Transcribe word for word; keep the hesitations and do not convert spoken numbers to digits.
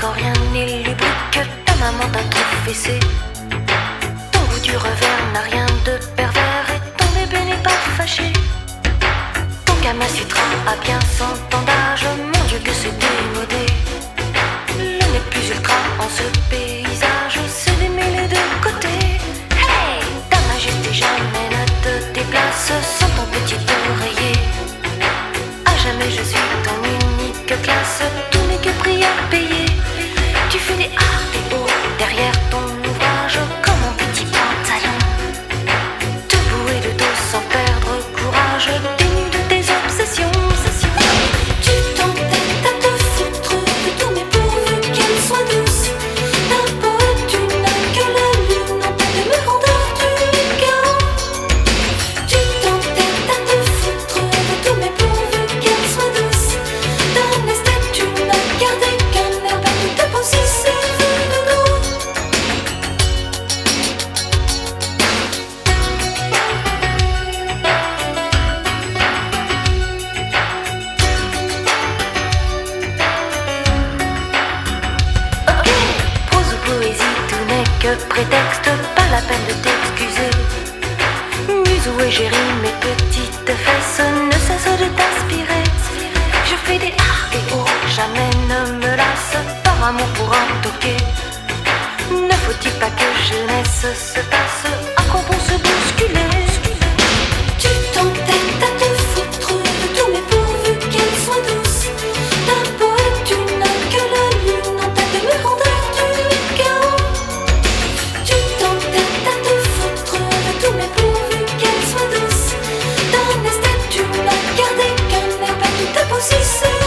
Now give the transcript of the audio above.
quand rien n'est lubrique, ta maman t'a trop fessé. Ton goût du revers n'a rien de pervers et ton bébé n'est pas fâché. Ton Kama Sutra a bien cent ans d'âge, mon Dieu que c'est démodé. Le n'est plus ultra en ce paysage, c'est d'aimer les deux côtés. Hey, ta majesté jamais ne te déplace sans ton petit oreiller. À jamais je suis ton unique classe, tout n'est que prix à payer. Tu fais des A et O derrière ton ouvrage comme un petit pantalon. Debout et de dos sans perdre courage, dénu de tes obsessions. Tu t'entêtes à te foutre de tout, mais pourvu qu'elle soit douce. Un poète, tu n'as que la lune en tête de me rendre du chaos. Tu t'entêtes à te foutre de tout, mais pourvu qu'elle soit douce. D'un esthète, tu n'as gardé qu'un air battu de peau si c'est vu de dos. Ok, prose ou poésie, tout n'est que prétexte, pas la peine de t'excuser. Muse ou égérie, mes petites fesses ne cessent de t'aspirer. Je fais des A et O, jamais ne me lasse, par amour pour un toqué. Ne faut-il pas que jeunesse se passe, à quoi bon se bousculer? Tu t'entêtes à te foutre de tout, mais pourvu qu'elle soit douce. D'un poète, tu n'as que la lune en tête de me rendre du chaos. Tu t'entêtes à te foutre de tout, mais pourvu qu'elle soit douce. D'un esthète, tu n'as gardé qu'un air battu de peau si c'est